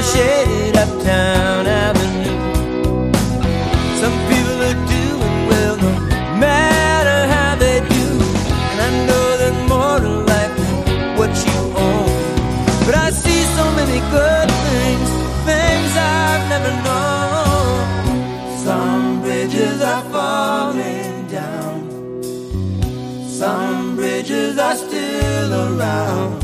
shade Uptown Avenue. Some people are doing well no matter how they do, and I know there's more to life than what you own. But I see so many good things, things I've never known. Some bridges are falling down, some bridges are still around.